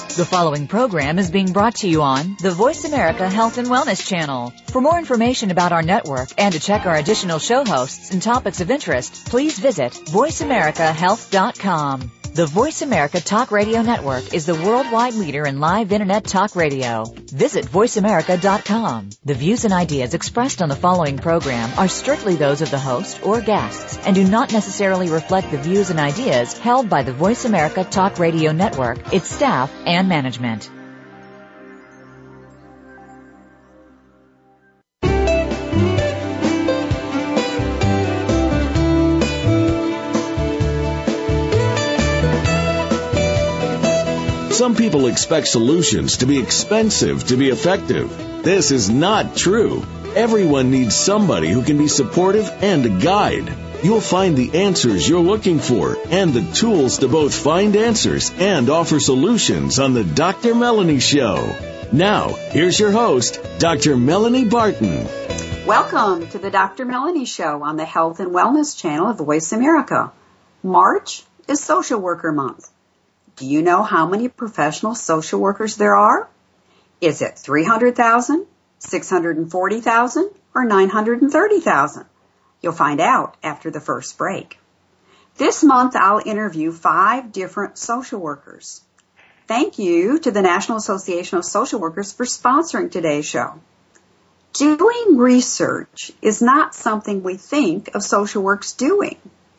The following program is being brought to you on the Voice America Health and Wellness Channel. For more information about our network and to check our additional show hosts and topics of interest, please visit voiceamericahealth.com. The Voice America Talk Radio Network is the worldwide leader in live Internet talk radio. Visit voiceamerica.com. The views and ideas expressed on the following program are strictly those of the host or guests and do not necessarily reflect the views and ideas held by the Voice America Talk Radio Network, its staff, and management. Some people expect solutions to be expensive to be effective. This is not true. Everyone needs somebody who can be supportive and a guide. You'll find the answers you're looking for and the tools to both find answers and offer solutions on the Dr. Melanie Show. Now, here's your host, Dr. Melanie Barton. Welcome to the Dr. Melanie Show on the Health and Wellness Channel of Voice America. March is Social Worker Month. Do you know how many professional social workers there are? Is it 300,000, 640,000, or 930,000? You'll find out after the first break. This month, I'll interview 5 different social workers. Thank you to the National Association of Social Workers for sponsoring today's show. Doing research is not something we think of social works doing.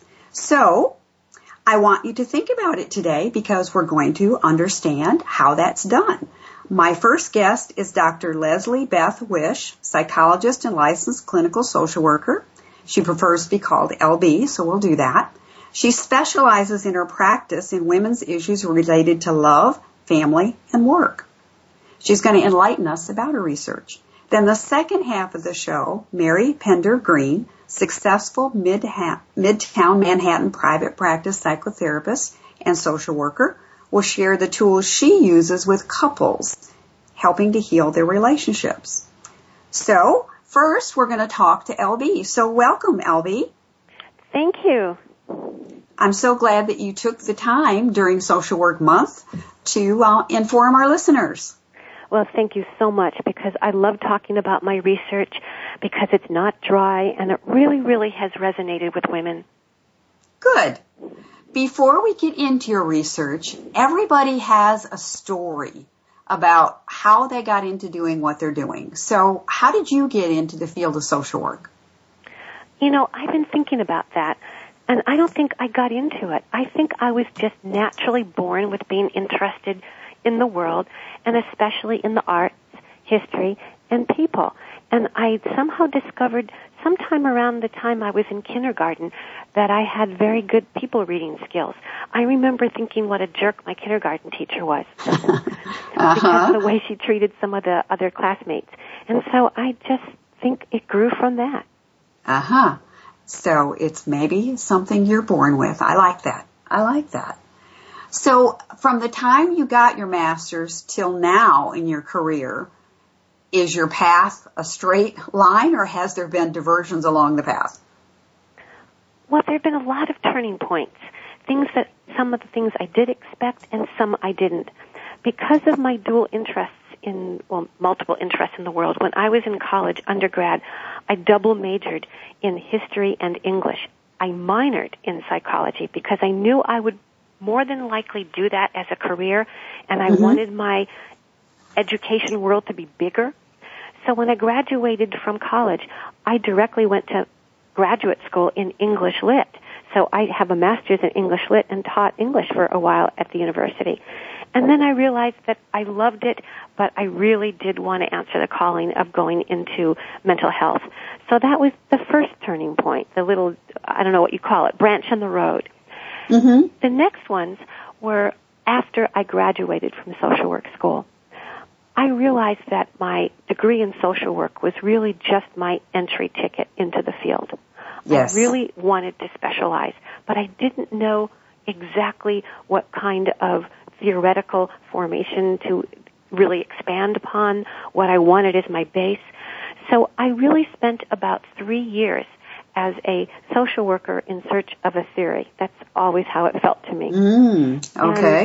So, I want you to think about it today because we're going to understand how that's done. My first guest is Dr. Leslie Beth Wish, psychologist and licensed clinical social worker. She prefers to be called LB, so we'll do that. She specializes in her practice in women's issues related to love, family, and work. She's going to enlighten us about her research. Then the second half of the show, Mary Pender Green, successful Midtown Manhattan private practice psychotherapist and social worker, will share the tools she uses with couples, helping to heal their relationships. So, first we're going to talk to LB. So welcome, LB. Thank you. I'm so glad that you took the time during Social Work Month to inform our listeners. Well, thank you so much because I love talking about my research because it's not dry and it really, really has resonated with women. Good. Before we get into your research, everybody has a story about how they got into doing what they're doing. So how did you get into the field of social work? You know, I've been thinking about that, and I don't think I got into it. I think I was just naturally born with being interested in the world, and especially in the arts, history, and people. And I somehow discovered sometime around the time I was in kindergarten that I had very good people reading skills. I remember thinking what a jerk my kindergarten teacher was because of the way she treated some of the other classmates. And so I just think it grew from that. So it's maybe something you're born with. I like that. So from the time you got your master's till now in your career, is your path a straight line or has there been diversions along the path? Well, there have been a lot of turning points, some of the things I did expect and some I didn't. Because of my dual interests multiple interests in the world, when I was in college, undergrad, I double majored in history and English. I minored in psychology because I knew I would more than likely do that as a career, and I wanted my education world to be bigger. So when I graduated from college, I directly went to graduate school in English Lit. So I have a master's in English Lit and taught English for a while at the university. And then I realized that I loved it, but I really did want to answer the calling of going into mental health. So that was the first turning point, the little, I don't know what you call it, branch in the road. The next ones were after I graduated from social work school. I realized that my degree in social work was really just my entry ticket into the field. Yes. I really wanted to specialize, but I didn't know exactly what kind of theoretical formation to really expand upon, what I wanted as my base. So I really spent about 3 years as a social worker in search of a theory. That's always how it felt to me. Okay. And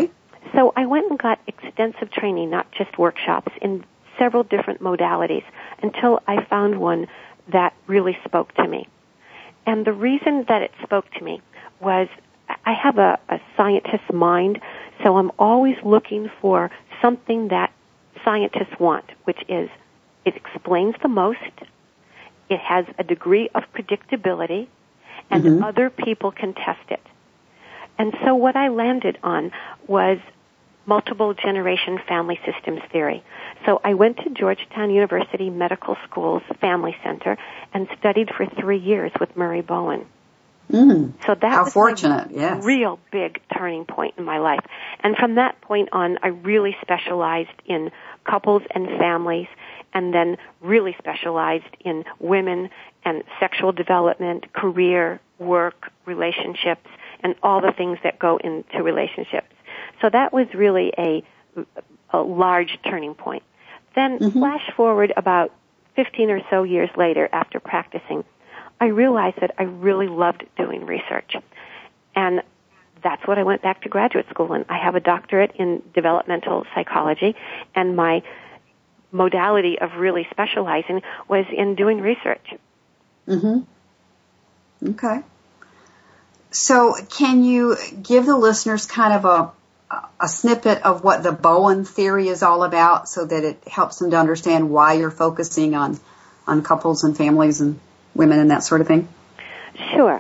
So I went and got extensive training, not just workshops, in several different modalities until I found one that really spoke to me. And the reason that it spoke to me was I have a scientist's mind, so I'm always looking for something that scientists want, which is it explains the most, it has a degree of predictability, and other people can test it. And so what I landed on was multiple generation family systems theory. So I went to Georgetown University Medical School's Family Center and studied for 3 years with Murray Bowen. So that was fortunate, a real big turning point in my life. And from that point on, I really specialized in couples and families, and then really specialized in women and sexual development, career, work, relationships, and all the things that go into relationships. So that was really a large turning point. Then flash forward about 15 or so years later after practicing, I realized that I really loved doing research. And that's what I went back to graduate school in. I have a doctorate in developmental psychology, and my modality of really specializing was in doing research. Okay. So can you give the listeners kind of a snippet of what the Bowen theory is all about so that it helps them to understand why you're focusing on couples and families and women and that sort of thing? Sure.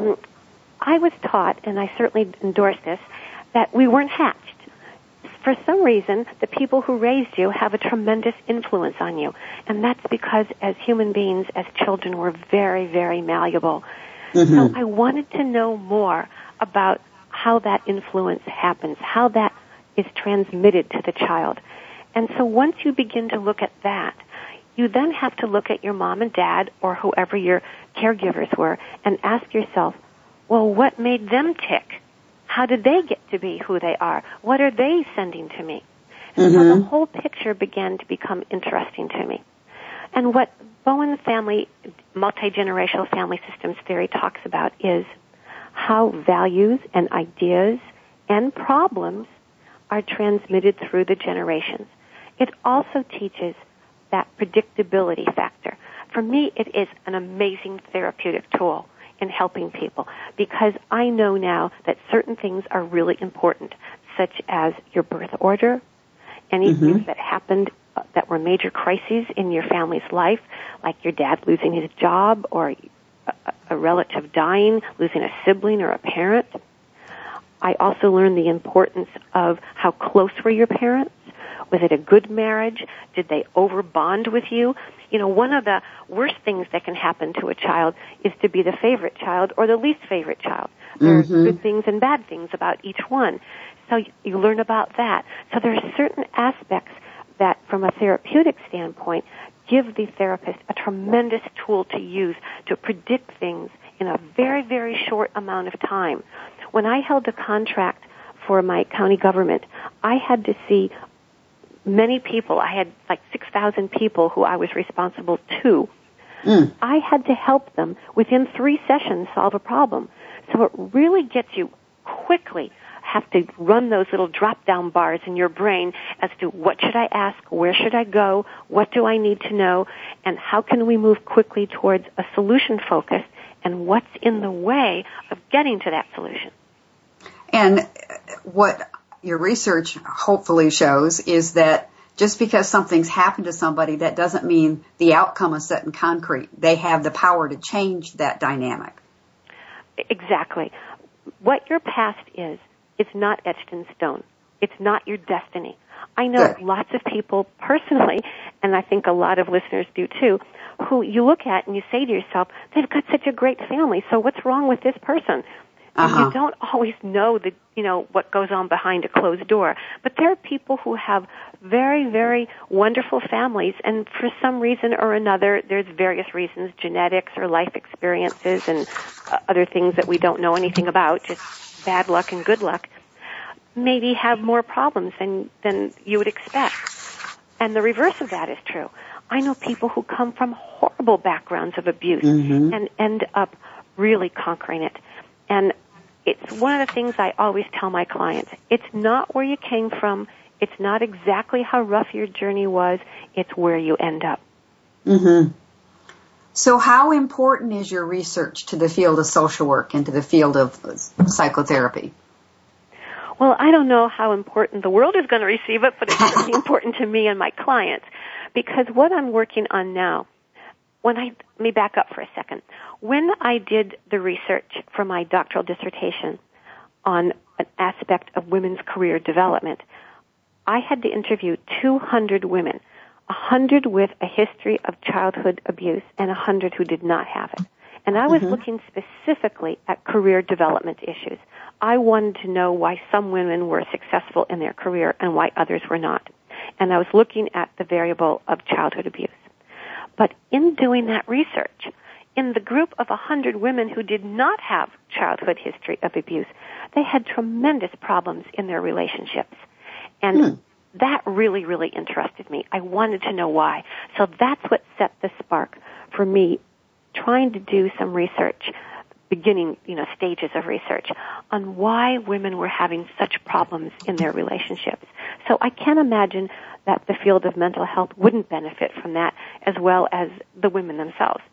I was taught, and I certainly endorse this, that we weren't hatched. For some reason, the people who raised you have a tremendous influence on you. And that's because as human beings, as children, we're very, very malleable. So I wanted to know more about how that influence happens, how that is transmitted to the child. And so once you begin to look at that, you then have to look at your mom and dad or whoever your caregivers were and ask yourself, well, what made them tick? How did they get to be who they are? What are they sending to me? And so the whole picture began to become interesting to me. And what Bowen's multi-generational family systems theory talks about is how values and ideas and problems are transmitted through the generations. It also teaches that predictability factor. For me, it is an amazing therapeutic tool in helping people because I know now that certain things are really important, such as your birth order, anything that happened that were major crises in your family's life, like your dad losing his job or a relative dying, losing a sibling or a parent. I also learned the importance of how close were your parents. Was it a good marriage? Did they overbond with you? You know, one of the worst things that can happen to a child is to be the favorite child or the least favorite child. There are good things and bad things about each one. So you learn about that. So there are certain aspects that, from a therapeutic standpoint, give the therapist a tremendous tool to use to predict things in a very, very short amount of time. When I held a contract for my county government, I had to see many people. I had like 6,000 people who I was responsible to. I had to help them within 3 sessions solve a problem. So it really gets you quickly have to run those little drop-down bars in your brain as to what should I ask, where should I go, what do I need to know, and how can we move quickly towards a solution focus, and what's in the way of getting to that solution. And what your research hopefully shows is that just because something's happened to somebody, that doesn't mean the outcome is set in concrete. They have the power to change that dynamic. Exactly. What your past is, it's not etched in stone. It's not your destiny. I know lots of people personally, and I think a lot of listeners do too, who you look at and you say to yourself, they've got such a great family, so what's wrong with this person? And you don't always know what goes on behind a closed door. But there are people who have very, very wonderful families, and for some reason or another, there's various reasons, genetics or life experiences and other things that we don't know anything about, just bad luck and good luck, maybe have more problems than you would expect. And the reverse of that is true. I know people who come from horrible backgrounds of abuse and end up really conquering it. And it's one of the things I always tell my clients. It's not where you came from. It's not exactly how rough your journey was. It's where you end up. Mm-hmm. So how important is your research to the field of social work and to the field of psychotherapy? Well, I don't know how important the world is going to receive it, but it's certainly important to me and my clients, because what I'm working on now, let me back up for a second. When I did the research for my doctoral dissertation on an aspect of women's career development, I had to interview 200 women, 100 with a history of childhood abuse and 100 who did not have it. And I was looking specifically at career development issues. I wanted to know why some women were successful in their career and why others were not. And I was looking at the variable of childhood abuse. But in doing that research, in the group of 100 women who did not have childhood history of abuse, they had tremendous problems in their relationships. And that really, really interested me. I wanted to know why. So that's what set the spark for me trying to do some research, beginning, stages of research on why women were having such problems in their relationships. So I can't imagine that the field of mental health wouldn't benefit from that, as well as the women themselves.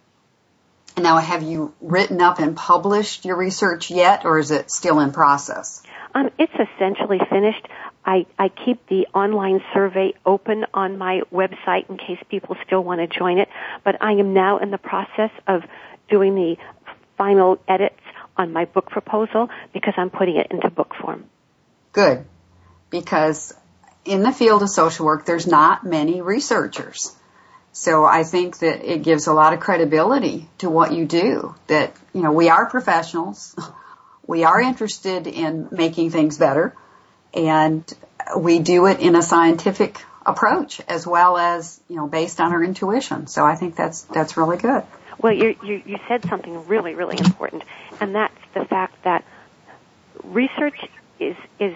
Now, have you written up and published your research yet, or is it still in process? It's essentially finished. I keep the online survey open on my website in case people still want to join it, but I am now in the process of doing the final edits on my book proposal because I'm putting it into book form. Good, because in the field of social work, there's not many researchers. So I think that it gives a lot of credibility to what you do, that, we are professionals, we are interested in making things better, and we do it in a scientific approach as well as, based on our intuition. So I think that's really good. Well, you said something really, really important, and that's the fact that research is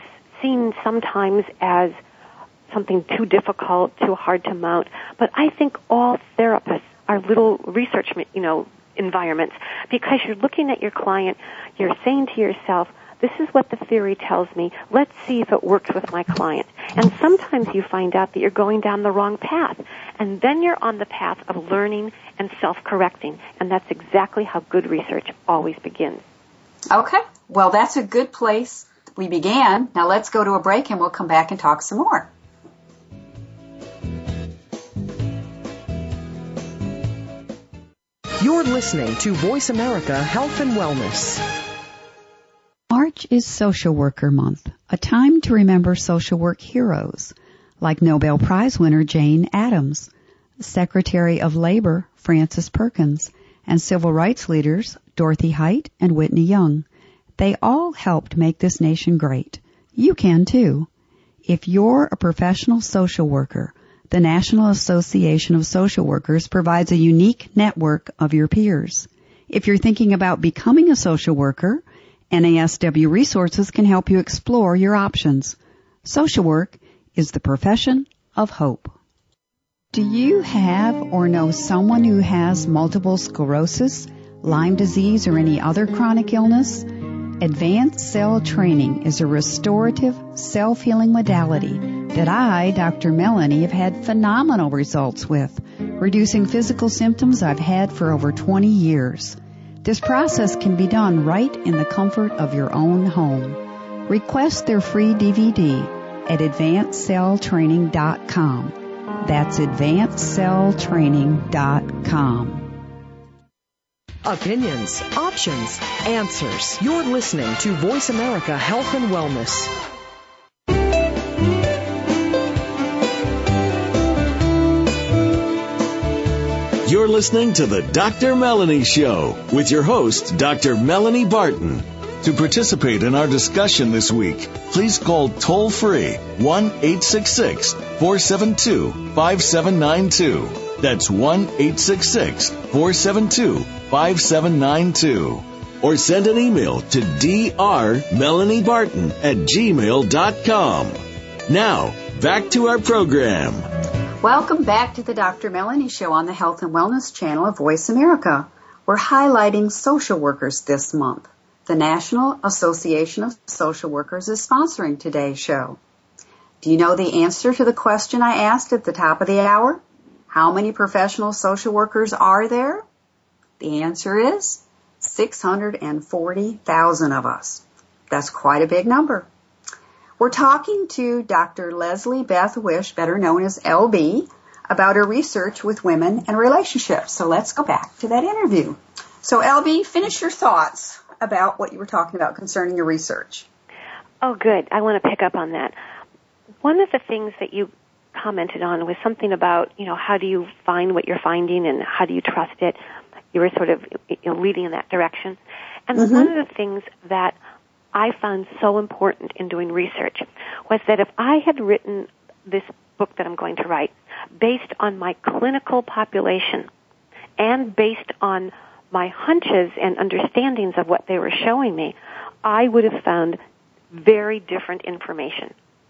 seen sometimes as something too difficult, too hard to mount. But I think all therapists are little research, environments, because you're looking at your client, you're saying to yourself, this is what the theory tells me. Let's see if it works with my client. And sometimes you find out that you're going down the wrong path. And then you're on the path of learning and self-correcting. And that's exactly how good research always begins. Okay. Well, that's a good place we began. Now let's go to a break and we'll come back and talk some more. You're listening to Voice America Health and Wellness. March is Social Worker Month, a time to remember social work heroes like Nobel Prize winner Jane Addams, Secretary of Labor Frances Perkins, and civil rights leaders Dorothy Height and Whitney Young. They all helped make this nation great. You can too. If you're a professional social worker, the National Association of Social Workers provides a unique network of your peers. If you're thinking about becoming a social worker, NASW Resources can help you explore your options. Social work is the profession of hope. Do you have or know someone who has multiple sclerosis, Lyme disease, or any other chronic illness? Advanced Cell Training is a restorative, self-healing modality that I, Dr. Melanie, have had phenomenal results with, reducing physical symptoms I've had for over 20 years. This process can be done right in the comfort of your own home. Request their free DVD at AdvancedCellTraining.com. That's AdvancedCellTraining.com. Opinions, options, answers. You're listening to Voice America Health and Wellness. You're listening to the Dr. Melanie Show with your host, Dr. Melanie Barton. To participate in our discussion this week, please call toll-free 1-866-472-5792. That's 1-866-472-5792. Or send an email to drmelaniebarton@gmail.com. Now, back to our program. Welcome back to the Dr. Melanie Show on the Health and Wellness channel of Voice America. We're highlighting social workers this month. The National Association of Social Workers is sponsoring today's show. Do you know the answer to the question I asked at the top of the hour? How many professional social workers are there? The answer is 640,000 of us. That's quite a big number. We're talking to Dr. Leslie Beth Wish, better known as LB, about her research with women and relationships. So let's go back to that interview. So LB, finish your thoughts about what you were talking about concerning your research. Oh, good. I want to pick up on that. One of the things that you commented on was something about, how do you find what you're finding and how do you trust it? You were sort of leading in that direction. And one of the things that I found so important in doing research was that if I had written this book that I'm going to write based on my clinical population and based on my hunches and understandings of what they were showing me, I would have found very different information.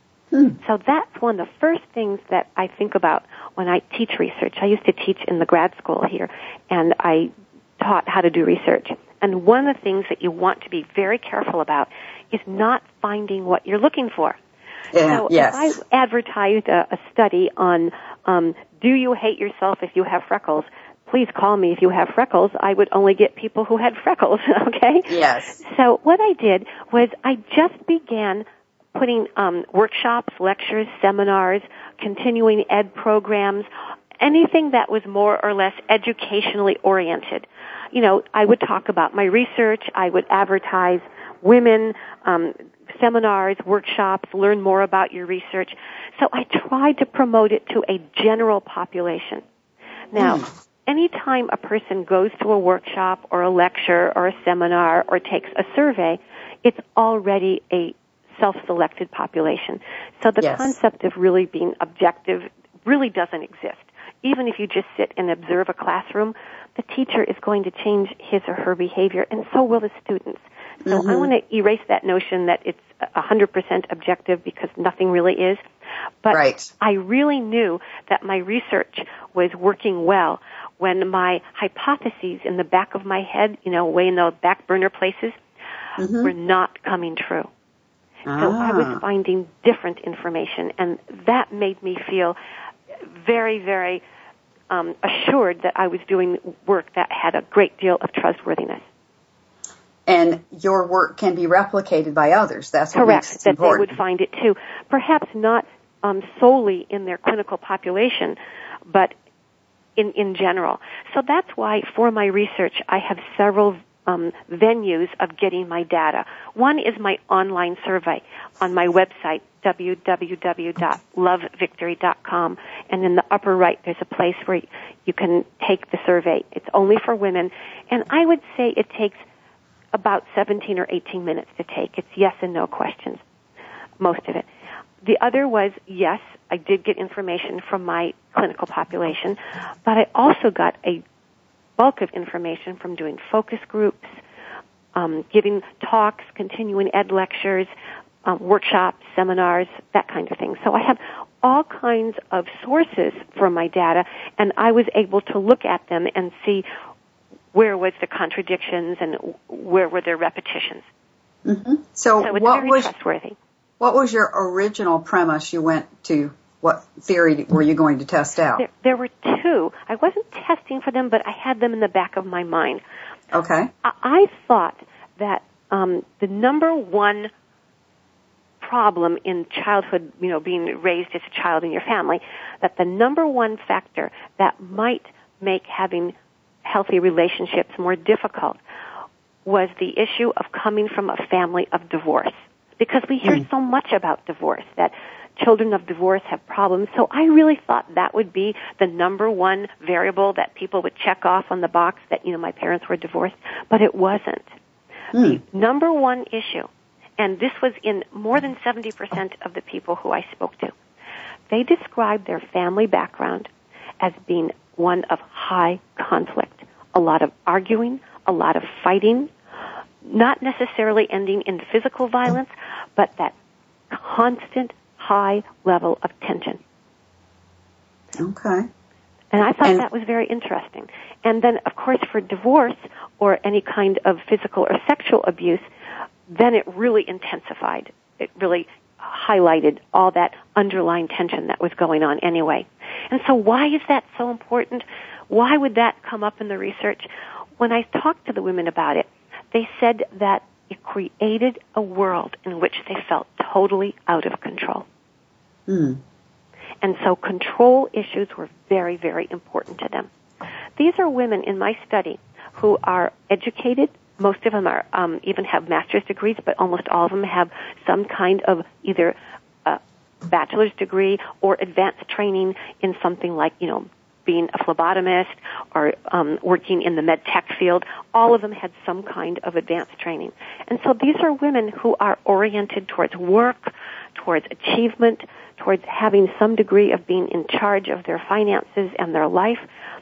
So that's one of the first things that I think about when I teach research. I used to teach in the grad school here, and I taught how to do research. And one of the things that you want to be very careful about is not finding what you're looking for. So if I advertised a study on do you hate yourself if you have freckles, please call me if you have freckles, I would only get people who had freckles, okay? Yes. So what I did was I just began putting workshops, lectures, seminars, continuing ed programs, anything that was more or less educationally oriented. I would talk about my research. I would advertise women, seminars, workshops, learn more about your research. So I tried to promote it to a general population. Now, anytime a person goes to a workshop or a lecture or a seminar or takes a survey, it's already a self-selected population. So the concept of really being objective really doesn't exist. Even if you just sit and observe a classroom, the teacher is going to change his or her behavior, and so will the students. So I want to erase that notion that it's 100% objective because nothing really is. But I really knew that my research was working well when my hypotheses in the back of my head, way in the back burner places, were not coming true. So I was finding different information, and that made me feel very, very assured that I was doing work that had a great deal of trustworthiness. And your work can be replicated by others. That's what makes it important. Correct, that they would find it too. Perhaps not solely in their clinical population, but in general. So that's why for my research I have several venues of getting my data. One is my online survey on my website, www.lovevictory.com, and in the upper right there's a place where you can take the survey. It's only for women, and I would say it takes about 17 or 18 minutes to take. It's yes and no questions, most of it. The other was, yes, I did get information from my clinical population, but I also got a bulk of information from doing focus groups, giving talks, continuing ed lectures, workshops, seminars, that kind of thing. So I have all kinds of sources for my data, and I was able to look at them and see where was the contradictions and where were there repetitions. So it's very trustworthy. What was your original premise you went to? What theory were you going to test out? There were two. I wasn't testing for them, but I had them in the back of my mind. Okay. I thought that the number one problem in childhood, being raised as a child in your family, that the number one factor that might make having healthy relationships more difficult was the issue of coming from a family of divorce. Because we hear so much about divorce, that children of divorce have problems. So I really thought that would be the number one variable that people would check off on the box that, my parents were divorced. But it wasn't. The number one issue, and this was in more than 70% of the people who I spoke to, they described their family background as being one of high conflict. A lot of arguing, a lot of fighting, not necessarily ending in physical violence, but that constant high level of tension. Okay. And I thought that was very interesting. And then, of course, for divorce or any kind of physical or sexual abuse, then it really intensified. It really highlighted all that underlying tension that was going on anyway. And so why is that so important? Why would that come up in the research? When I talked to the women about it, they said that it created a world in which they felt totally out of control. Mm. And so control issues were very, very important to them. These are women in my study who are educated. Most of them are even have master's degrees, but almost all of them have some kind of either a bachelor's degree or advanced training in something like, being a phlebotomist or working in the med tech field. All of them had some kind of advanced training. And so these are women who are oriented towards work, towards achievement, towards having some degree of being in charge of their finances and their life.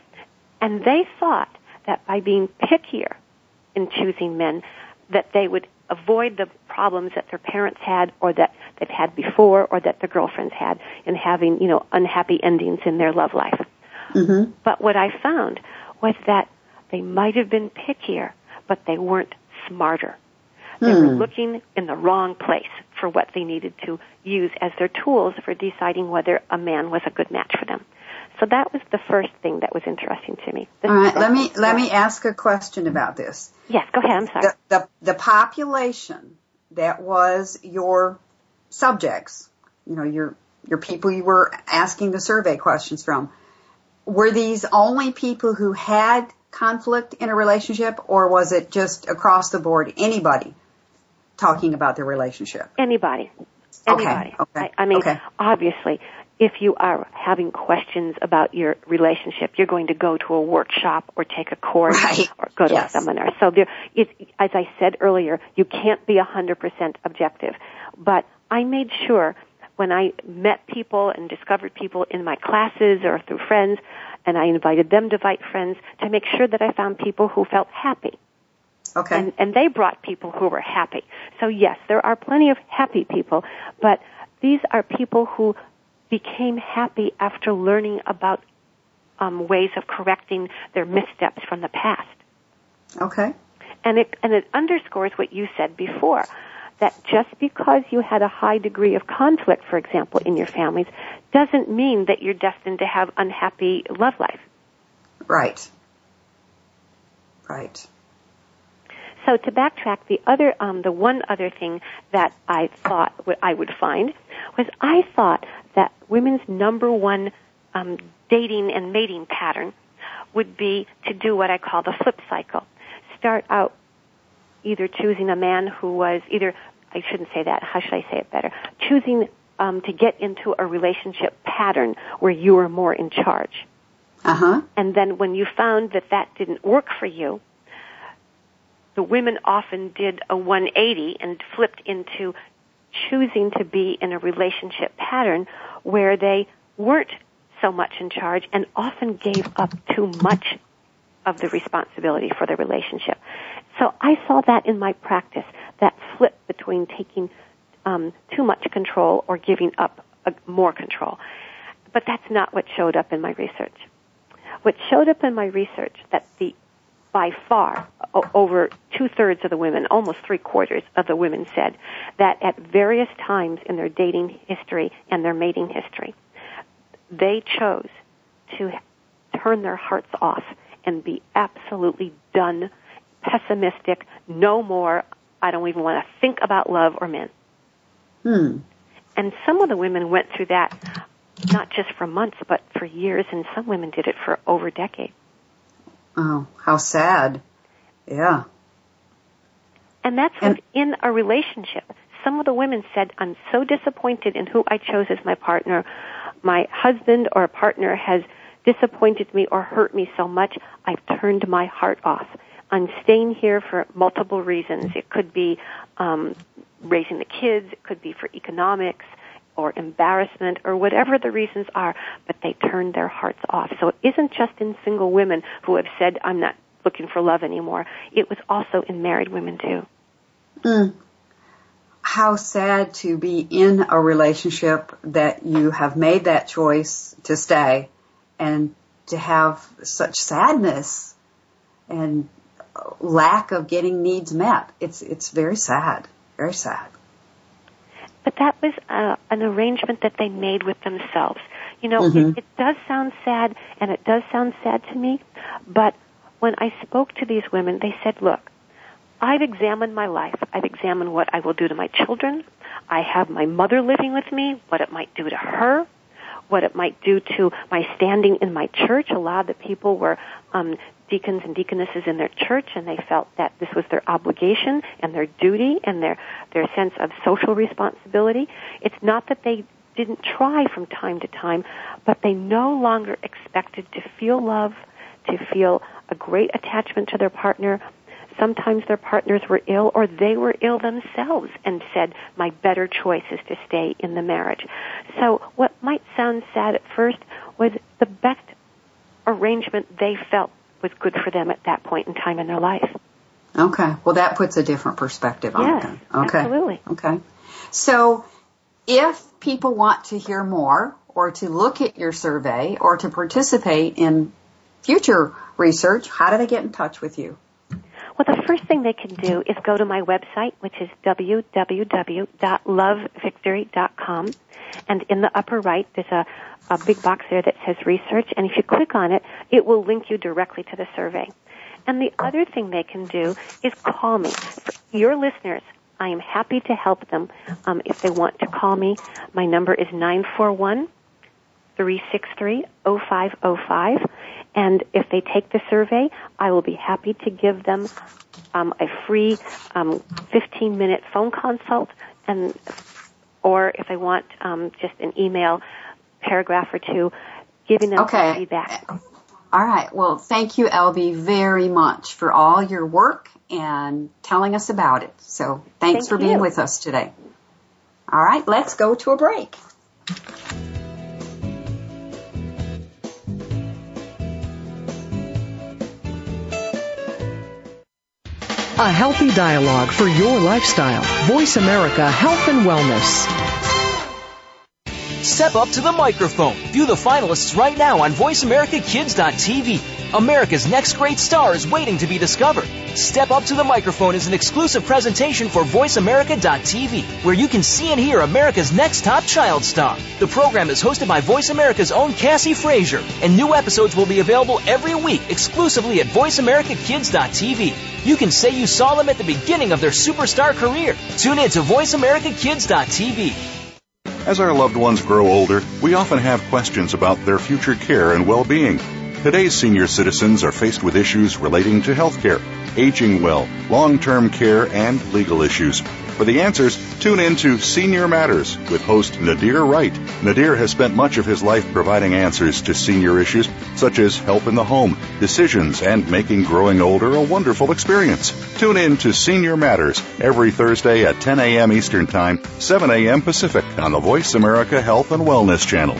And they thought that by being pickier in choosing men, that they would avoid the problems that their parents had or that they've had before or that their girlfriends had in having, unhappy endings in their love life. Mm-hmm. But what I found was that they might have been pickier, but they weren't smarter. They were looking in the wrong place for what they needed to use as their tools for deciding whether a man was a good match for them. So that was the first thing that was interesting to me. All right, let me ask a question about this. Yes, go ahead. I'm sorry. The population that was your subjects, your people you were asking the survey questions from, were these only people who had conflict in a relationship, or was it just across the board, anybody talking about their relationship? Anybody. Okay. I mean, obviously, if you are having questions about your relationship, you're going to go to a workshop or take a course or go to a seminar. So as I said earlier, you can't be 100% objective. But I made sure when I met people and discovered people in my classes or through friends, and I invited them to invite friends, to make sure that I found people who felt happy. Okay. And they brought people who were happy. So yes, there are plenty of happy people, but these are people who became happy after learning about ways of correcting their missteps from the past. Okay. And it underscores what you said before, that just because you had a high degree of conflict, for example, in your families, doesn't mean that you're destined to have unhappy love life. Right. So to backtrack, the one other thing that I thought I would find was I thought that women's number one dating and mating pattern would be to do what I call the flip cycle. Start out either choosing a man who was I shouldn't say that, how should I say it better? Choosing to get into a relationship pattern where you were more in charge. Uh-huh. And then when you found that didn't work for you, the women often did a 180 and flipped into choosing to be in a relationship pattern where they weren't so much in charge and often gave up too much of the responsibility for the relationship. So I saw that in my practice, that flip between taking too much control or giving up more control. But that's not what showed up in my research. What showed up in my research that by far, over 2/3 of the women, almost 3/4 of the women said that at various times in their dating history and their mating history, they chose to turn their hearts off and be absolutely done, pessimistic, no more, I don't even want to think about love or men. And some of the women went through that not just for months, but for years, and some women did it for over a decade. Oh, how sad. Yeah. And that's within a relationship. Some of the women said, I'm so disappointed in who I chose as my partner. My husband or partner has disappointed me or hurt me so much, I've turned my heart off. I'm staying here for multiple reasons. It could be raising the kids. It could be for economics or embarrassment or whatever the reasons are, but they turned their hearts off. So it isn't just in single women who have said, I'm not looking for love anymore. It was also in married women, too. How sad to be in a relationship that you have made that choice to stay and to have such sadness and lack of getting needs met. It's very sad, very sad. But that was an arrangement that they made with themselves. You know, it does sound sad, and it does sound sad to me, but when I spoke to these women, they said, look, I've examined my life. I've examined what I will do to my children. I have my mother living with me, what it might do to her, what it might do to my standing in my church. A lot of the people were deacons and deaconesses in their church, and they felt that this was their obligation and their duty and their sense of social responsibility. It's not that they didn't try from time to time, but they no longer expected to feel love, to feel a great attachment to their partner. Sometimes their partners were ill, or they were ill themselves and said, my better choice is to stay in the marriage. So what might sound sad at first was the best arrangement they felt was good for them at that point in time in their life. Okay. Well, that puts a different perspective on it. Yes, Okay. Absolutely. Okay. So if people want to hear more or to look at your survey or to participate in future research, how do they get in touch with you? Well, the first thing they can do is go to my website, which is www.lovevictory.com. And in the upper right, there's a big box there that says research. And if you click on it, it will link you directly to the survey. And the other thing they can do is call me. For your listeners, I am happy to help them if they want to call me. My number is 941-363-0505. And if they take the survey, I will be happy to give them a free 15-minute phone consult, or if they want just an email paragraph or two, giving them some feedback. All right. Well, thank you, Elby, very much for all your work and telling us about it. So thanks for being with us today. All right. Let's go to a break. A healthy dialogue for your lifestyle. Voice America Health and Wellness. Step up to the microphone. View the finalists right now on VoiceAmericaKids.tv. America's next great star is waiting to be discovered. Step Up to the Microphone is an exclusive presentation for VoiceAmerica.tv, where you can see and hear America's next top child star. The program is hosted by Voice America's own Cassie Frazier, and new episodes will be available every week exclusively at VoiceAmericaKids.tv. You can say you saw them at the beginning of their superstar career. Tune in to VoiceAmericaKids.tv. As our loved ones grow older, we often have questions about their future care and well-being. Today's senior citizens are faced with issues relating to health care, aging well, long-term care, and legal issues. For the answers, tune in to Senior Matters with host Nadir Wright. Nadir has spent much of his life providing answers to senior issues such as help in the home, decisions, and making growing older a wonderful experience. Tune in to Senior Matters every Thursday at 10 a.m. Eastern Time, 7 a.m. Pacific on the Voice America Health and Wellness Channel.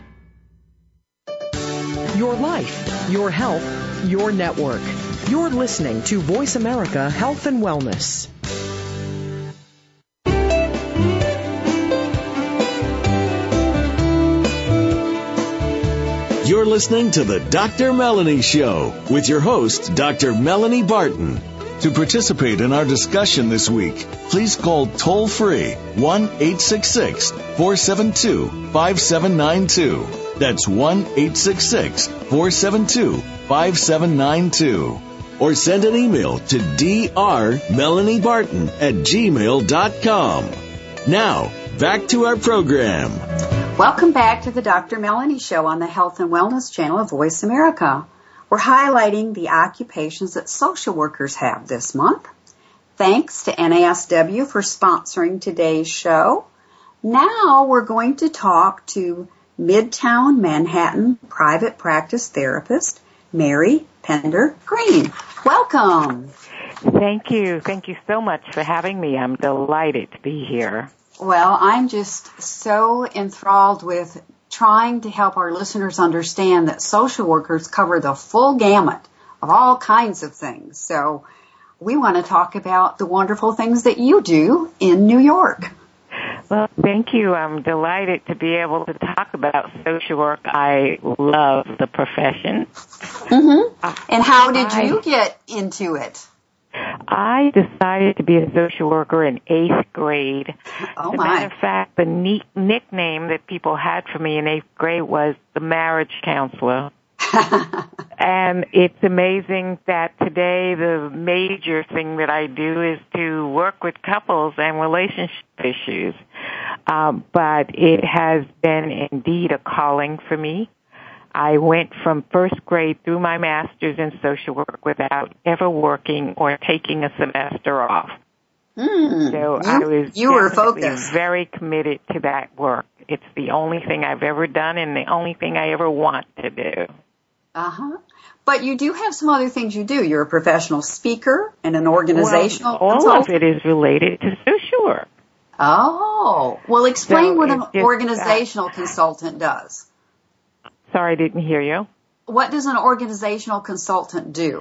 Your life, your health, your network. You're listening to Voice America Health and Wellness. You're listening to the Dr. Melanie Show with your host, Dr. Melanie Barton. To participate in our discussion this week, please call toll-free 1-866-472-5792. That's 1-866-472-5792. Or send an email to drmelaniebarton@gmail.com. Now, back to our program. Welcome back to the Dr. Melanie Show on the Health and Wellness Channel of Voice America. We're highlighting the occupations that social workers have this month. Thanks to NASW for sponsoring today's show. Now we're going to talk to Midtown Manhattan private practice therapist, Mary Pender Green. Welcome. Thank you. Thank you so much for having me. I'm delighted to be here. Well, I'm just so enthralled with trying to help our listeners understand that social workers cover the full gamut of all kinds of things. So we want to talk about the wonderful things that you do in New York. Well, thank you. I'm delighted to be able to talk about social work. I love the profession. Mm-hmm. And how did you get into it? I decided to be a social worker in 8th grade. Oh, As a my. matter of fact, the nickname that people had for me in 8th grade was the marriage counselor. And it's amazing that today the major thing that I do is to work with couples and relationship issues. But it has been indeed a calling for me. I went from 1st grade through my master's in social work without ever working or taking a semester off. So you were focused. Very committed to that work. It's the only thing I've ever done and the only thing I ever want to do. Uh-huh. But you do have some other things you do. You're a professional speaker and an organizational consultant. All of it is related to social work. Oh. Well, explain what an organizational consultant does. Sorry, I didn't hear you. What does an organizational consultant do?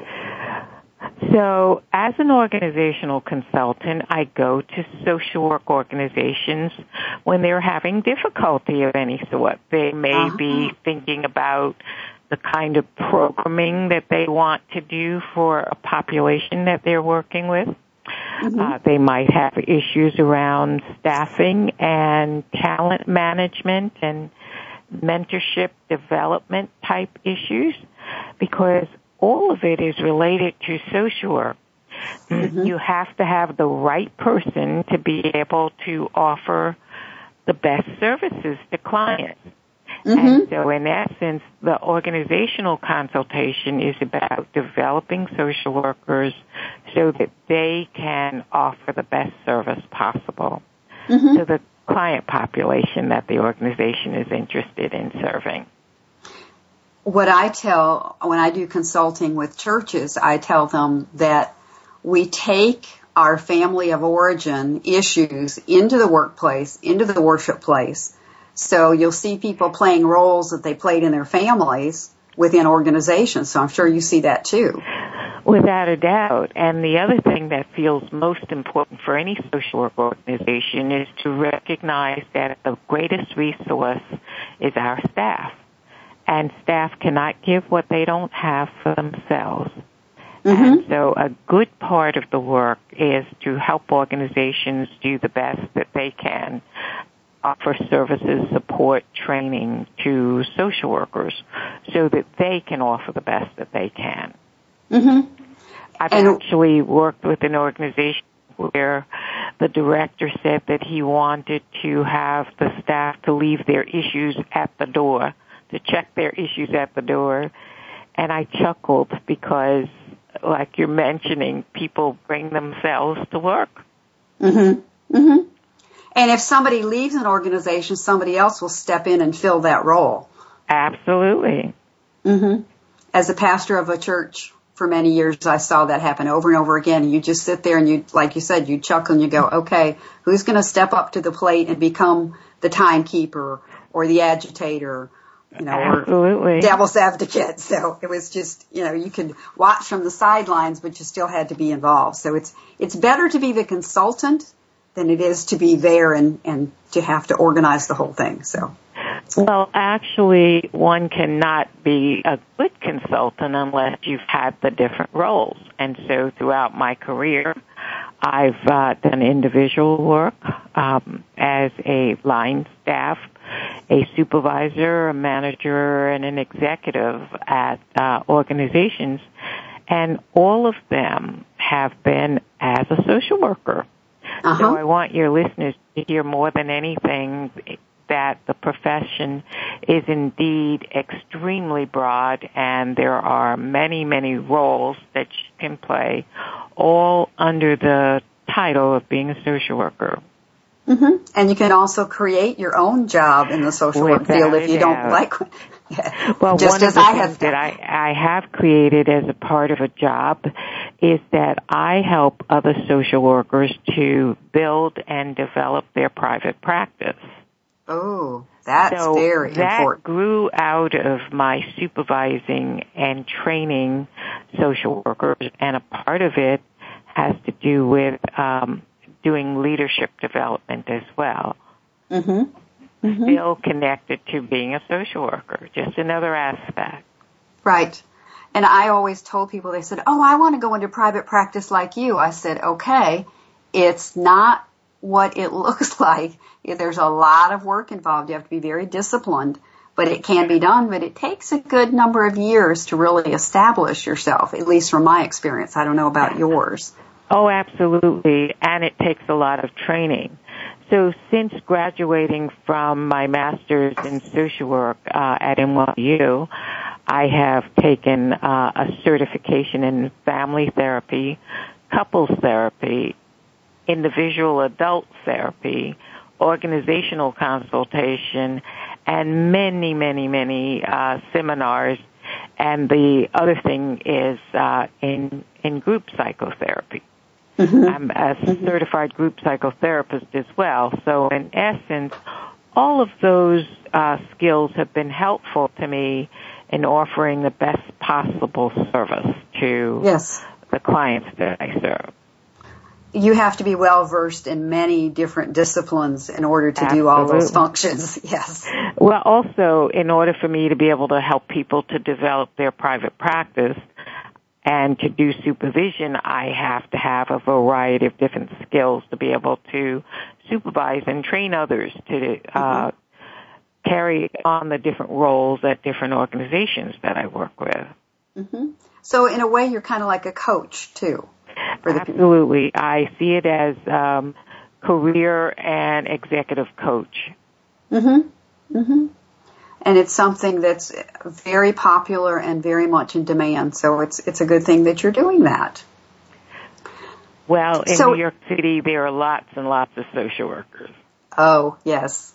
So, as an organizational consultant, I go to social work organizations when they're having difficulty of any sort. They may be thinking about the kind of programming that they want to do for a population that they're working with. They might have issues around staffing and talent management and mentorship development type issues, because all of it is related to social work. You have to have the right person to be able to offer the best services to clients. And so in essence, the organizational consultation is about developing social workers so that they can offer the best service possible to the client population that the organization is interested in serving. What I tell, when I do consulting with churches, I tell them that we take our family of origin issues into the workplace, into the worship place. So you'll see people playing roles that they played in their families within organizations. So I'm sure you see that too. Without a doubt. And the other thing that feels most important for any social work organization is to recognize that the greatest resource is our staff. And staff cannot give what they don't have for themselves. And so a good part of the work is to help organizations do the best that they can, offer services, support, training to social workers so that they can offer the best that they can. I've actually worked with an organization where the director said that he wanted to have the staff to leave their issues at the door, to check their issues at the door. And I chuckled because, like you're mentioning, people bring themselves to work. And if somebody leaves an organization, somebody else will step in and fill that role. Absolutely. As a pastor of a church for many years, I saw that happen over and over again. You just sit there and you, like you said, you chuckle and you go, okay, who's going to step up to the plate and become the timekeeper or the agitator, or devil's advocate? So it was just, you could watch from the sidelines, but you still had to be involved. So it's better to be the consultant than it is to be there and to have to organize the whole thing. So. Well, actually, one cannot be a good consultant unless you've had the different roles. And so throughout my career, I've done individual work as a line staff, a supervisor, a manager, and an executive at organizations. And all of them have been as a social worker. So I want your listeners to hear more than anything that the profession is indeed extremely broad, and there are many, many roles that you can play, all under the title of being a social worker. And you can also create your own job in the social work field if you don't like it. Well, just one of the things that I have created as a part of a job is that I help other social workers to build and develop their private practice. Oh, that's very important. That grew out of my supervising and training social workers, and a part of it has to do with doing leadership development as well. still connected to being a social worker, just another aspect. Right. And I always told people, they said, oh, I want to go into private practice like you. I said, okay, it's not what it looks like. There's a lot of work involved. You have to be very disciplined, but it can be done. But it takes a good number of years to really establish yourself, at least from my experience. I don't know about yours. Oh, absolutely. And it takes a lot of training. So since graduating from my master's in social work at NYU, I have taken a certification in family therapy, couples therapy, individual adult therapy, organizational consultation, and many, many, many seminars. And the other thing is in group psychotherapy. I'm a certified group psychotherapist as well. So in essence, all of those skills have been helpful to me in offering the best possible service to the clients that I serve. You have to be well versed in many different disciplines in order to do all those functions. Yes. Well, also, in order for me to be able to help people to develop their private practice and to do supervision, I have to have a variety of different skills to be able to supervise and train others to carry on the different roles at different organizations that I work with. So in a way, you're kind of like a coach, too. Absolutely. I see it as career and executive coach. And it's something that's very popular and very much in demand. So it's a good thing that you're doing that. Well, in New York City, there are lots and lots of social workers. Oh, yes.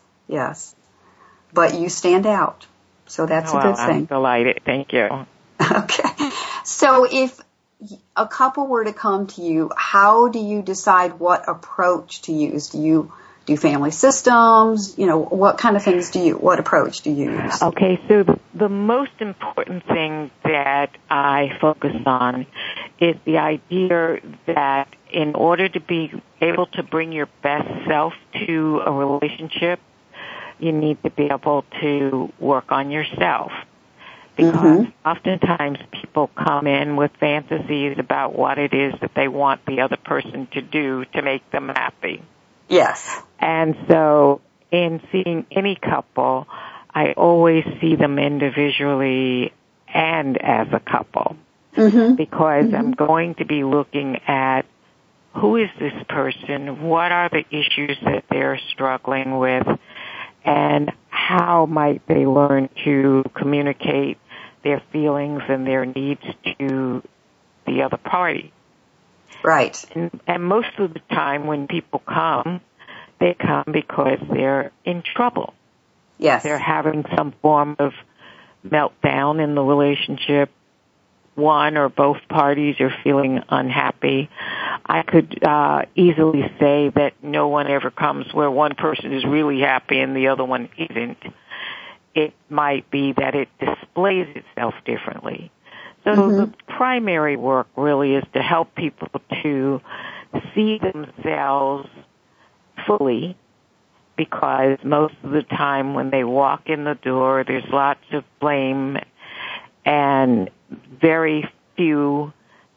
But you stand out. So that's a good thing. I'm delighted. Thank you. Okay. So if a couple were to come to you, how do you decide what approach to use? Do you do family systems? What kind of things what approach do you use? Okay, so the most important thing that I focus on is the idea that in order to be able to bring your best self to a relationship, you need to be able to work on yourself. Because oftentimes people come in with fantasies about what it is that they want the other person to do to make them happy. Yes. And so in seeing any couple, I always see them individually and as a couple. Because I'm going to be looking at who is this person, what are the issues that they're struggling with, and how might they learn to communicate their feelings and their needs to the other party. Right. And most of the time when people come, they come because they're in trouble. Yes. They're having some form of meltdown in the relationship. One or both parties are feeling unhappy. I could easily say that no one ever comes where one person is really happy and the other one isn't. It might be that it displays itself differently. So the primary work really is to help people to see themselves fully, because most of the time when they walk in the door, there's lots of blame and very few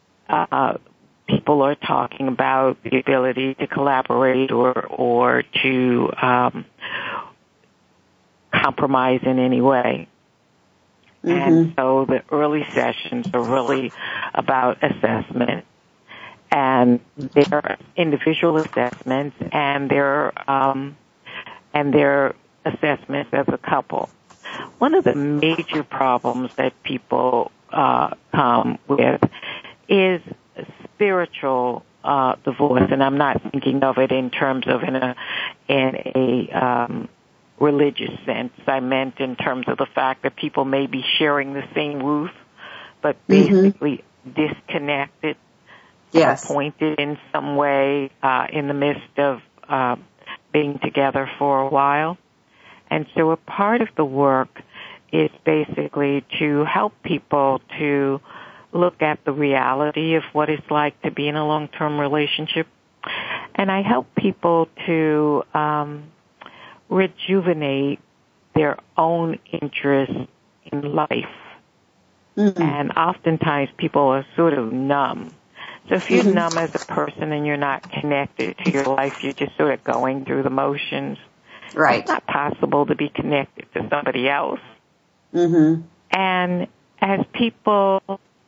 people are talking about the ability to collaborate or to compromise in any way. And so the early sessions are really about assessment and their individual assessments and their assessments as a couple. One of the major problems that people come with is spiritual divorce, and I'm not thinking of it in terms of in a religious sense. I meant in terms of the fact that people may be sharing the same roof, but basically disconnected, appointed in some way in the midst of being together for a while. And so a part of the work is basically to help people to look at the reality of what it's like to be in a long-term relationship. And I help people to rejuvenate their own interest in life. Mm-hmm. And oftentimes people are sort of numb. So if you're mm-hmm. numb as a person and you're not connected to your life, you're just sort of going through the motions. Right. It's not possible to be connected to somebody else. Mm-hmm. And as people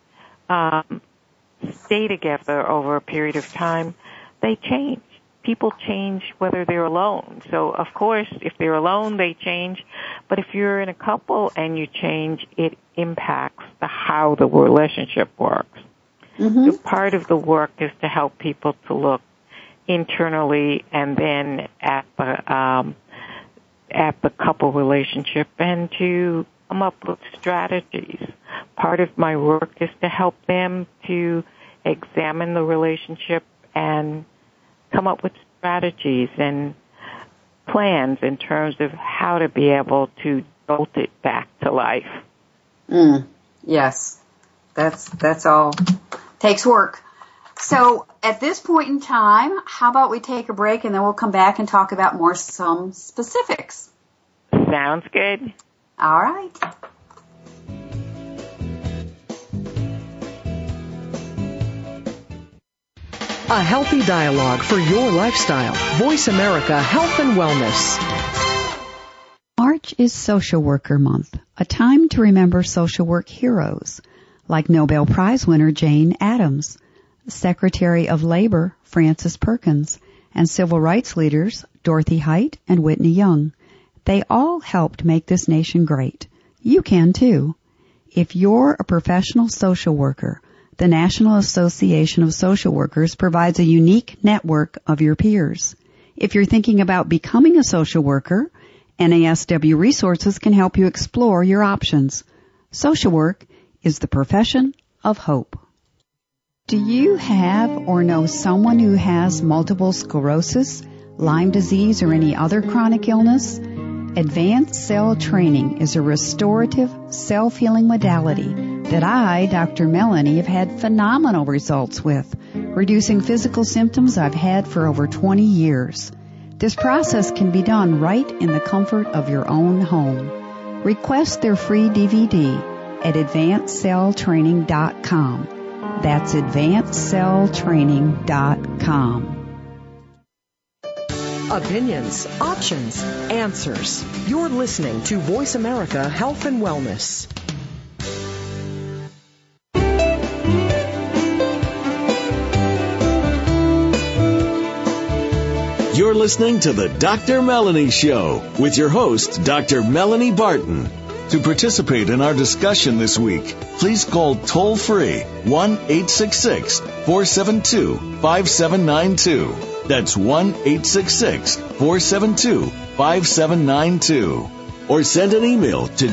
stay together over a period of time, they change. People change whether they're alone. So, of course, if they're alone, they change. But if you're in a couple and you change, it impacts how the relationship works. Mm-hmm. So part of the work is to help people to look internally and then at the couple relationship and to come up with strategies. Part of my work is to help them to examine the relationship and come up with strategies and plans in terms of how to be able to jolt it back to life. Yes, that's all. Takes work. So at this point in time, how about we take a break and then we'll come back and talk about some specifics. Sounds good. All right. A healthy dialogue for your lifestyle. Voice America Health and Wellness. March is Social Worker Month, a time to remember social work heroes like Nobel Prize winner Jane Addams, Secretary of Labor Frances Perkins, and civil rights leaders Dorothy Height and Whitney Young. They all helped make this nation great. You can too. If you're a professional social worker, the National Association of Social Workers provides a unique network of your peers. If you're thinking about becoming a social worker, NASW Resources can help you explore your options. Social work is the profession of hope. Do you have or know someone who has multiple sclerosis, Lyme disease, or any other chronic illness? Advanced Cell Training is a restorative, self-healing modality that I, Dr. Melanie, have had phenomenal results with, reducing physical symptoms I've had for over 20 years. This process can be done right in the comfort of your own home. Request their free DVD at AdvancedCellTraining.com. That's AdvancedCellTraining.com. Opinions, options, answers. You're listening to Voice America Health and Wellness. You're listening to the Dr. Melanie Show with your host, Dr. Melanie Barton. To participate in our discussion this week, please call toll-free 1-866-472-5792. That's 1-866-472-5792. Or send an email to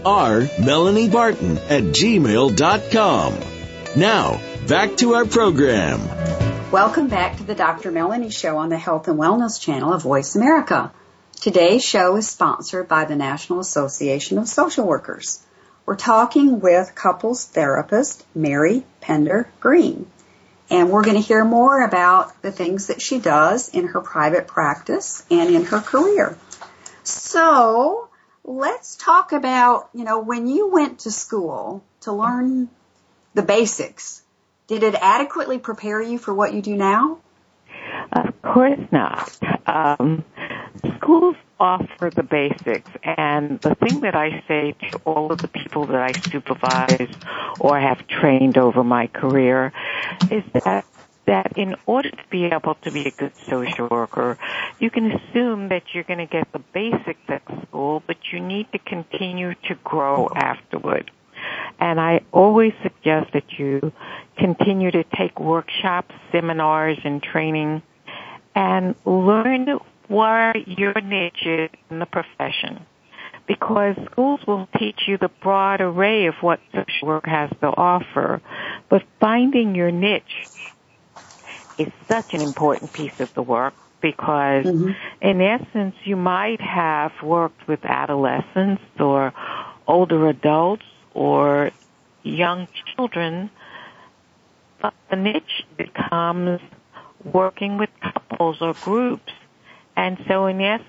drmelaniebarton@gmail.com. Now, back to our program. Welcome back to the Dr. Melanie Show on the Health and Wellness channel of Voice America. Today's show is sponsored by the National Association of Social Workers. We're talking with couples therapist Mary Pender Green. And we're going to hear more about the things that she does in her private practice and in her career. So let's talk about, when you went to school to learn the basics, did it adequately prepare you for what you do now? Of course not. Schools offer the basics, and the thing that I say to all of the people that I supervise or have trained over my career is that in order to be able to be a good social worker, you can assume that you're going to get the basics at school, but you need to continue to grow afterward. And I always suggest that you continue to take workshops, seminars, and training and learn where your niche is in the profession. Because schools will teach you the broad array of what social work has to offer, but finding your niche is such an important piece of the work because, in essence, you might have worked with adolescents or older adults or young children, but the niche becomes working with couples or groups. And so, in essence,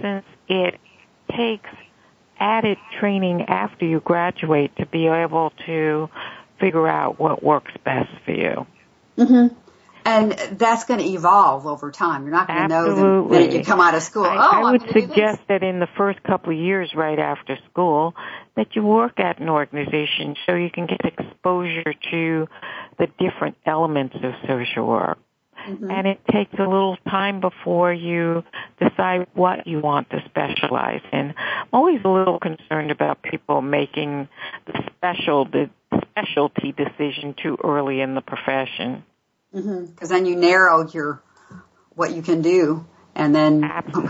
it takes added training after you graduate to be able to figure out what works best for you. Mm-hmm. And that's going to evolve over time. You're not going to know the minute you come out of school. I would suggest that in the first couple of years right after school that you work at an organization so you can get exposure to the different elements of social work. Mm-hmm. And it takes a little time before you decide what you want to specialize in. I'm always a little concerned about people making the specialty decision too early in the profession. Because then you narrow what you can do, and then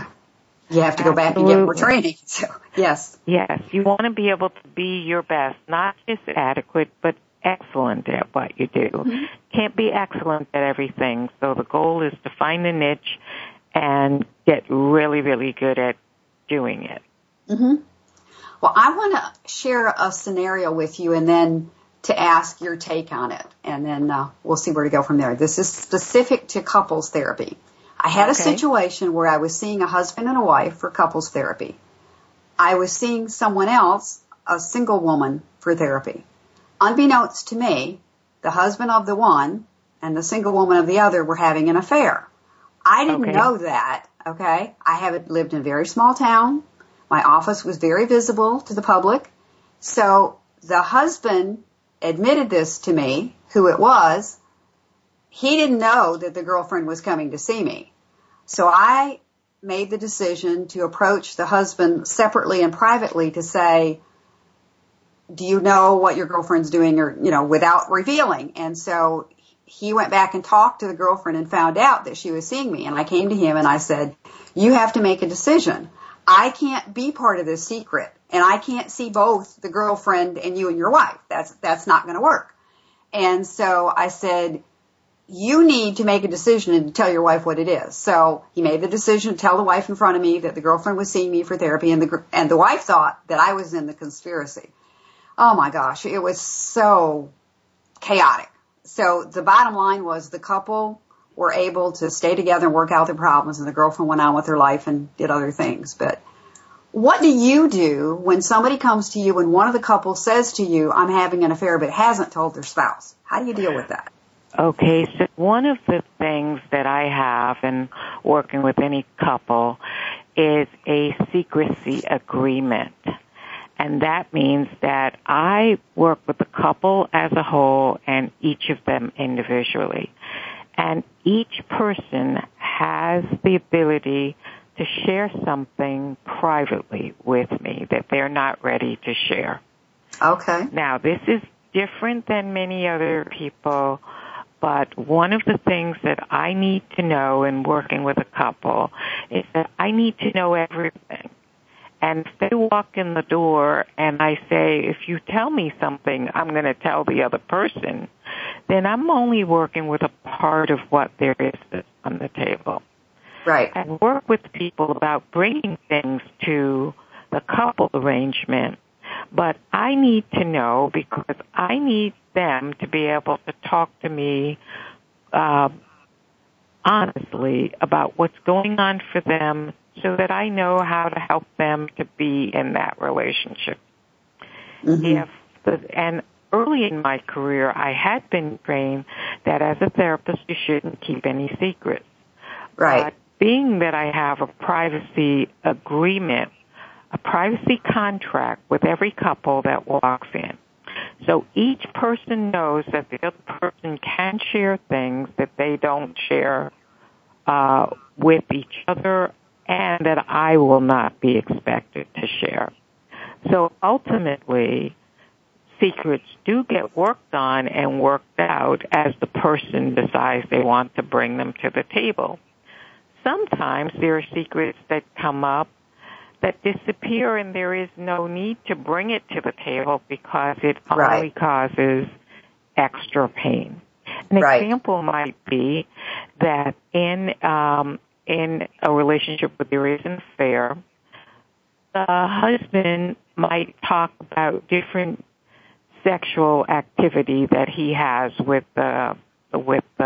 you have to go back and get more training. So, yes. Yes, you want to be able to be your best, not just adequate, but excellent at what you do. Mm-hmm. Can't be excellent at everything, so the goal is to find a niche and get really, really good at doing it. Mm-hmm. Well, I want to share a scenario with you, and then to ask your take on it, and then we'll see where to go from there. This is specific to couples therapy. I had a situation where I was seeing a husband and a wife for couples therapy. I was seeing someone else, a single woman, for therapy. Unbeknownst to me, the husband of the one and the single woman of the other were having an affair. I didn't know that, okay? I lived in a very small town. My office was very visible to the public. So the husband admitted this to me, who it was. He didn't know that the girlfriend was coming to see me. So I made the decision to approach the husband separately and privately to say, do you know what your girlfriend's doing, or, without revealing? And so he went back and talked to the girlfriend and found out that she was seeing me. And I came to him and I said, you have to make a decision. I can't be part of this secret, and I can't see both the girlfriend and you and your wife. That's not going to work. And so I said, you need to make a decision and tell your wife what it is. So he made the decision to tell the wife in front of me that the girlfriend was seeing me for therapy, and the wife thought that I was in the conspiracy. Oh my gosh, it was so chaotic. So the bottom line was the couple were able to stay together and work out their problems, and the girlfriend went on with her life and did other things. But what do you do when somebody comes to you and one of the couple says to you, I'm having an affair, but hasn't told their spouse? How do you deal with that? Okay, so one of the things that I have in working with any couple is a secrecy agreement. And that means that I work with the couple as a whole and each of them individually. And each person has the ability to share something privately with me that they're not ready to share. Okay. Now, this is different than many other people, but one of the things that I need to know in working with a couple is that I need to know everything. And if they walk in the door and I say, if you tell me something, I'm going to tell the other person, then I'm only working with a part of what there is on the table. Right. I work with people about bringing things to the couple arrangement, but I need to know because I need them to be able to talk to me honestly about what's going on for them so that I know how to help them to be in that relationship. Mm-hmm. And early in my career, I had been trained that as a therapist, you shouldn't keep any secrets. Right. But being that I have a privacy agreement, a privacy contract with every couple that walks in, so each person knows that the other person can share things that they don't share with each other, and that I will not be expected to share. So ultimately, secrets do get worked on and worked out as the person decides they want to bring them to the table. Sometimes there are secrets that come up that disappear and there is no need to bring it to the table because it only causes extra pain. An example might be that in a relationship where there is an affair, the husband might talk about different sexual activity that he has with the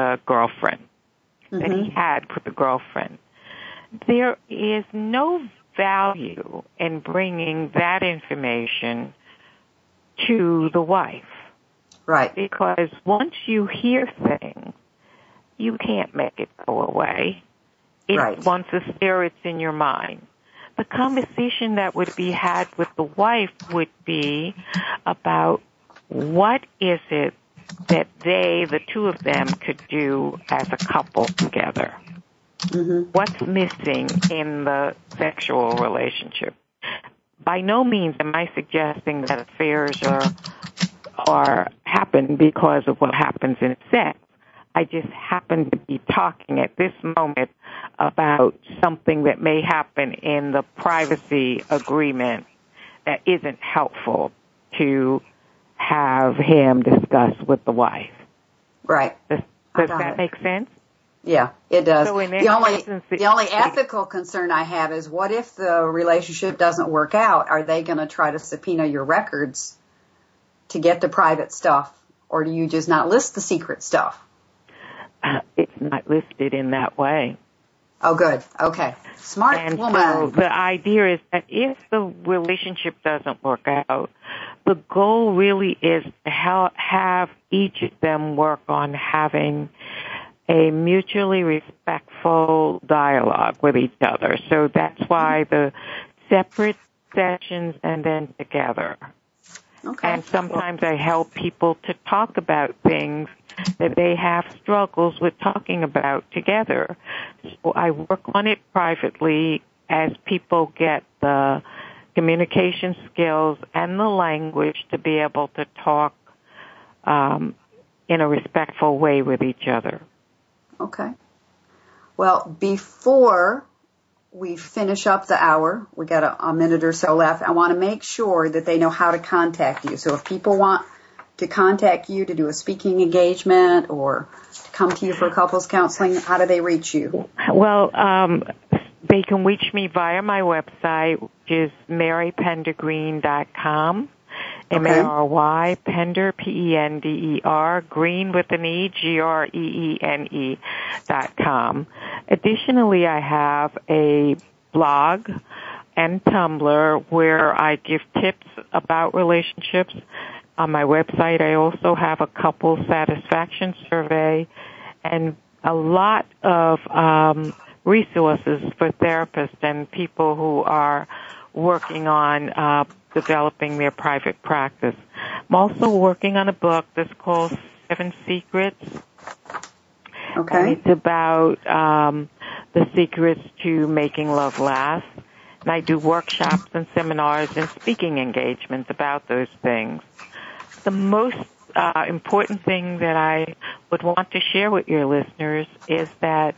girlfriend, that he had with the girlfriend. There is no value in bringing that information to the wife. Right. Because once you hear things, you can't make it go away. Once it's there, it's in your mind. The conversation that would be had with the wife would be about what is it that the two of them, could do as a couple together. Mm-hmm. What's missing in the sexual relationship? By no means am I suggesting that affairs are happen because of what happens in sex. I just happen to be talking at this moment about something that may happen in the privacy agreement that isn't helpful to have him discuss with the wife. Right. Does that make sense? Yeah, it does. So the only ethical concern I have is, what if the relationship doesn't work out? Are they going to try to subpoena your records to get the private stuff, or do you just not list the secret stuff? It's not listed in that way. Oh, good. Okay. Smart woman. So the idea is that if the relationship doesn't work out, the goal really is to have each of them work on having a mutually respectful dialogue with each other. So that's why the separate sessions and then together. Okay. And sometimes I help people to talk about things that they have struggles with talking about together. So I work on it privately as people get the communication skills and the language to be able to talk in a respectful way with each other. Okay. Well, before we finish up the hour, we got a minute or so left, I want to make sure that they know how to contact you. So if people want to contact you to do a speaking engagement or to come to you for couples counseling, how do they reach you? Well, they can reach me via my website, which is marypendergreen.com. M-A-R-Y, Pender, P-E-N-D-E-R, Green with an E, G-R-E-E-N-E.com. Additionally, I have a blog and Tumblr where I give tips about relationships. On my website, I also have a couple satisfaction survey and a lot of resources for therapists and people who are working on developing their private practice. I'm also working on a book that's called 7 Secrets. Okay. And it's about the secrets to making love last. And I do workshops and seminars and speaking engagements about those things. The most important thing that I would want to share with your listeners is that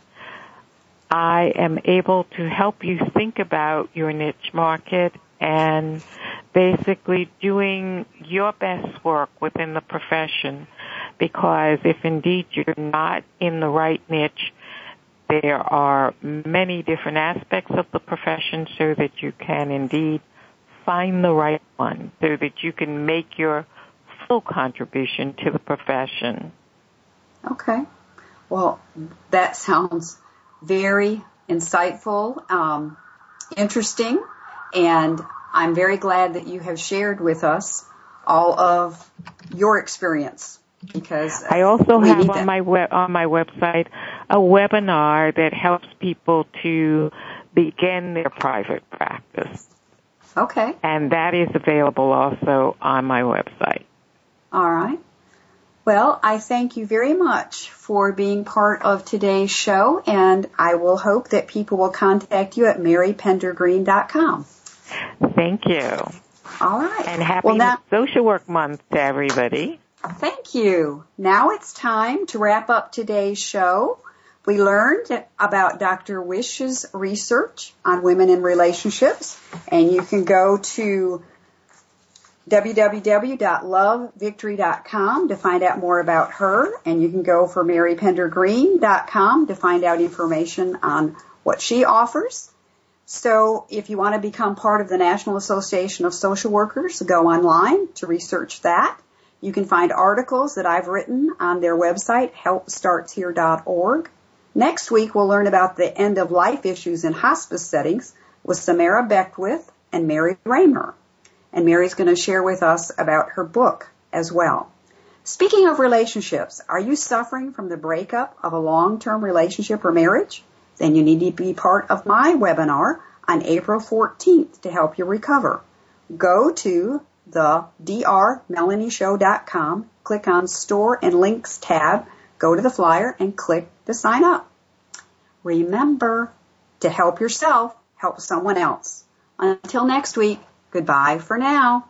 I am able to help you think about your niche market and basically doing your best work within the profession, because if indeed you're not in the right niche, there are many different aspects of the profession so that you can indeed find the right one so that you can make your full contribution to the profession. Okay. Well, that sounds very insightful, interesting, and I'm very glad that you have shared with us all of your experience, because I also have on my website a webinar that helps people to begin their private practice. Okay. And that is available also on my website. All right. Well, I thank you very much for being part of today's show, and I will hope that people will contact you at marypendergreen.com. Thank you. All right. And happy Social Work Month to everybody. Thank you. Now it's time to wrap up today's show. We learned about Dr. Wish's research on women in relationships, and you can go to www.lovevictory.com to find out more about her, and you can go for marypendergreen.com to find out information on what she offers. So if you want to become part of the National Association of Social Workers, go online to research that. You can find articles that I've written on their website, helpstartshere.org. Next week, we'll learn about the end-of-life issues in hospice settings with Samara Beckwith and Mary Raymer. And Mary's going to share with us about her book as well. Speaking of relationships, are you suffering from the breakup of a long-term relationship or marriage? Then you need to be part of my webinar on April 14th to help you recover. Go to the drmelanieshow.com, click on Store and Links tab, go to the flyer, and click to sign up. Remember, to help yourself, help someone else. Until next week, goodbye for now.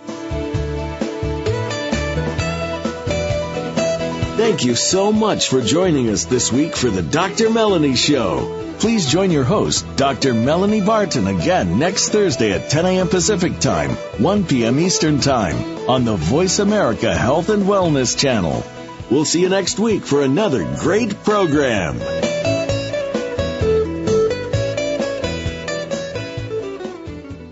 Thank you so much for joining us this week for the Dr. Melanie Show. Please join your host, Dr. Melanie Barton, again next Thursday at 10 a.m. Pacific Time, 1 p.m. Eastern Time on the Voice America Health and Wellness Channel. We'll see you next week for another great program.